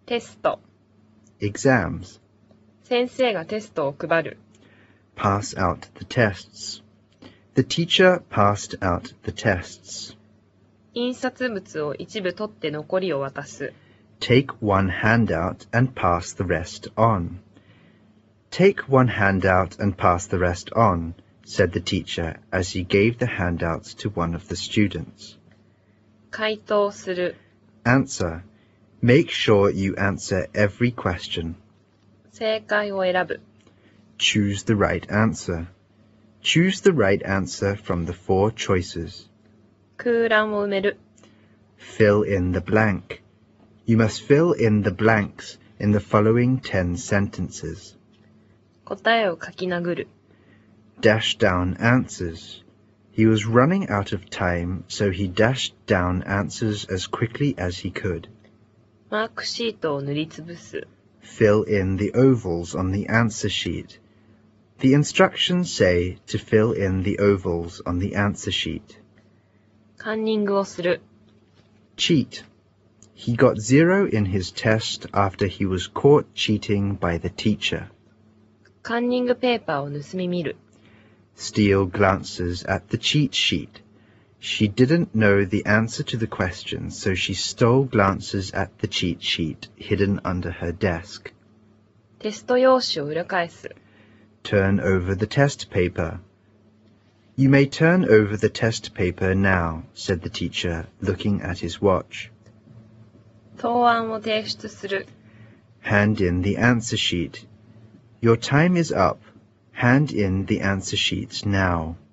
テスト exams, 先生がテストを配る pass out the tests. The teacher passed out the tests. 印刷物を一部取って残りを渡す Take one handout and pass the rest on. Take one handout and pass the rest on, said the teacher as he gave the handouts to one of the students. 回答する Answer. Make sure you answer every question. 正解を選ぶ Choose the right answer. Choose the right answer from the 4 choices. 空欄を埋める Fill in the blank. You must fill in the blanks in the following 10 sentences. 答えを書き殴る Dash down answers. He was running out of time, so he dashed down answers as quickly as he could. マークシートを塗りつぶす Fill in the ovals on the answer sheet. The instructions say to fill in the ovals on the answer sheet. カンニングをする Cheat. He got 0 in his test after he was caught cheating by the teacher. カンニングペーパーを盗み見る Steele glances at the cheat sheet. She didn't know the answer to the question, so she stole glances at the cheat sheet hidden under her desk. テスト用紙を裏返す Turn over the test paper. You may turn over the test paper now, said the teacher, looking at his watch. 答案を提出する Hand in the answer sheet. Your time is up. Hand in the answer sheets now.